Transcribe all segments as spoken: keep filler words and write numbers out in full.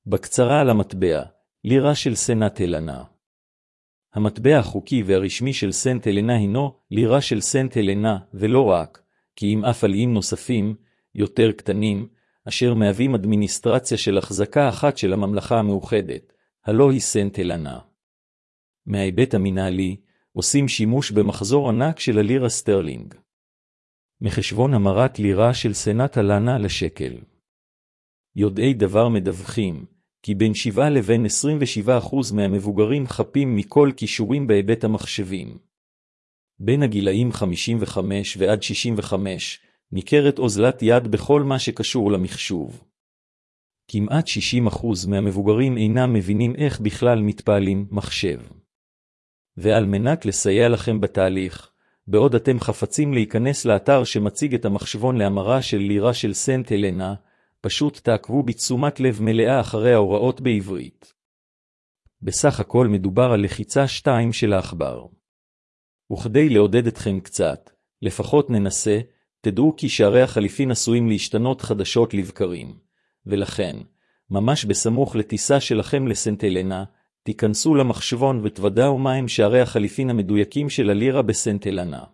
בקצרה על המטבע, לירה של סנט הלנה. המטבע החוקי והרשמי של סנט הלנה הינו לירה של סנט הלנה, ולא רק, כי אם אף על איים נוספים, יותר קטנים, אשר מהווים אדמיניסטרציה של החזקה אחת של הממלכה המאוחדת, הלא היא סנט הלנה. מההיבט המנהלי, עושים שימוש במחזור ענק של הלירה סטרלינג. מחשבון המרת לירה של סנט הלנה לשקל. יודעי דבר מדווחים, כי בין שבעה לבין עשרים ושבעה אחוז מהמבוגרים חפים מכל כישורים בהיבט המחשבים. בין הגילאים חמישים וחמש ועד שישים וחמש, ניכרת אוזלת יד בכל מה שקשור למחשוב. כמעט שישים אחוז מהמבוגרים אינם מבינים איך בכלל מתפעלים מחשב. ועל מנת לסייע לכם בתהליך, בעוד אתם חפצים להיכנס לאתר שמציג את המחשבון להמרה של לירה של סנט הלנה, פשוט תעקבו בתשומת לב מלאה אחרי ההוראות בעברית. בסך הכל מדובר על לחיצה שתיים של העכבר. וכדי לעודד אתכם קצת, לפחות ננסה, תדעו כי שערי החליפין עשויים להשתנות חדשות לבקרים, ולכן, ממש בסמוך לטיסה שלכם לסנט הלנה, תיכנסו למחשבון ותוודאו מהם שערי החליפין המדויקים של הלירה בסנט הלנה.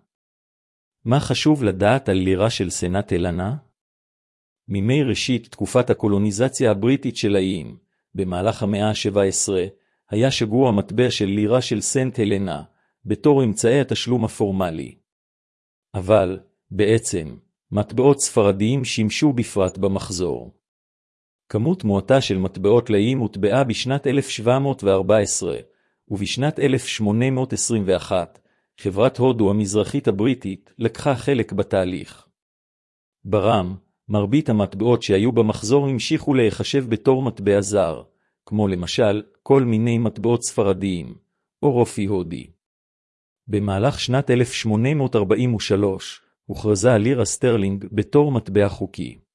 מה חשוב לדעת על לירה של סנט הלנה? מימי ראשית תקופת הקולוניזציה הבריטית של האיים, במהלך המאה ה-שבע עשרה, היה שגור המטבע של לירה של סנט הלנה, בתור אמצעי התשלום הפורמלי. אבל, בעצם, מטבעות ספרדיים שימשו בפרט במחזור. כמות מועטה של מטבעות לאיים הוטבעה בשנת אלף שבע מאות וארבע עשרה, ובשנת אלף שמונה מאות עשרים ואחת, חברת הודו המזרחית הבריטית לקחה חלק בתהליך. ברם, מרבית המטבעות שהיו במחזור המשיכו להיחשב בתור מטבע זר, כמו למשל כל מיני מטבעות ספרדיים, או רופי הודי. במהלך שנת אלף שמונה מאות ארבעים ושלוש, הוכרזה הלירה סטרלינג בתור מטבע חוקי.